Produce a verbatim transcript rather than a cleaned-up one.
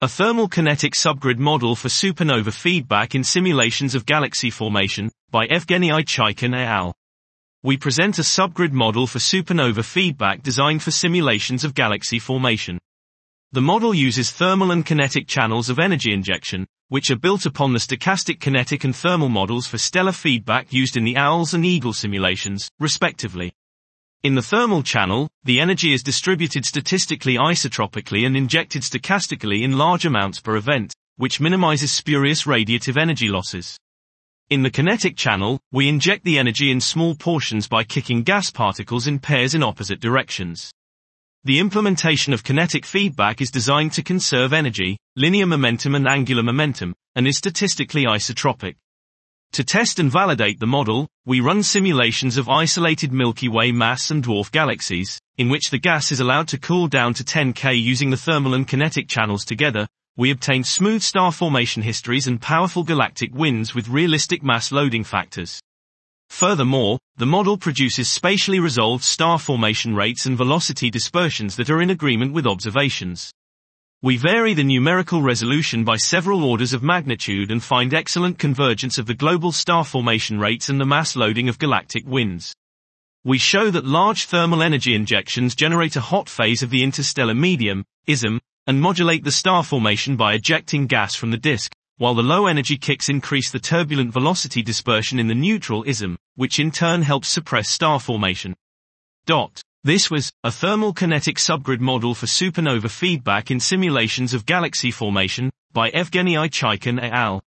A thermal kinetic subgrid model for supernova feedback in simulations of galaxy formation, by Evgeny Chaikin et al. We present a subgrid model for supernova feedback designed for simulations of galaxy formation. The model uses thermal and kinetic channels of energy injection, which are built upon the stochastic kinetic and thermal models for stellar feedback used in the OWLS and EAGLE simulations, respectively. In the thermal channel, the energy is distributed statistically isotropically and injected stochastically in large amounts per event, which minimizes spurious radiative energy losses. In the kinetic channel, we inject the energy in small portions by kicking gas particles in pairs in opposite directions. The implementation of kinetic feedback is designed to conserve energy, linear momentum and angular momentum, and is statistically isotropic. To test and validate the model, we run simulations of isolated Milky Way mass and dwarf galaxies, in which the gas is allowed to cool down to ten Kelvin using the thermal and kinetic channels together. We obtain smooth star formation histories and powerful galactic winds with realistic mass loading factors. Furthermore, the model produces spatially resolved star formation rates and velocity dispersions that are in agreement with observations. We vary the numerical resolution by several orders of magnitude and find excellent convergence of the global star formation rates and the mass loading of galactic winds. We show that large thermal energy injections generate a hot phase of the interstellar medium, I S M, and modulate the star formation by ejecting gas from the disk, while the low energy kicks increase the turbulent velocity dispersion in the neutral I S M, which in turn helps suppress star formation. Dot. This was a thermal kinetic subgrid model for supernova feedback in simulations of galaxy formation by Evgeny Chaikin et al.